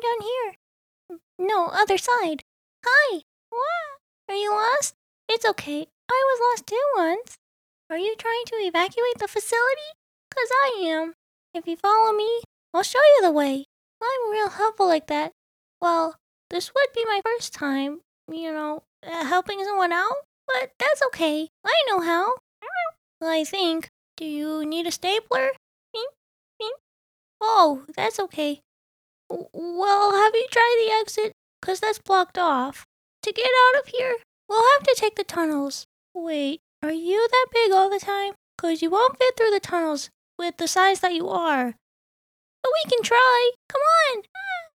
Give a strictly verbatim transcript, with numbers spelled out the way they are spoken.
down here. No, other side. Hi. What? Are you lost? It's okay. I was lost too once. Are you trying to evacuate the facility? 'Cause I am. If you follow me, I'll show you the way. I'm real helpful like that. Well, this would be my first time, you know, uh, helping someone out, but that's okay. I know how. I think. Do you need a stapler? Bing, bing. Oh, that's okay. W- Well, have you tried the exit? 'Cause that's blocked off. To get out of here, we'll have to take the tunnels. Wait, are you that big all the time? 'Cause you won't fit through the tunnels with the size that you are. But we can try. Come on.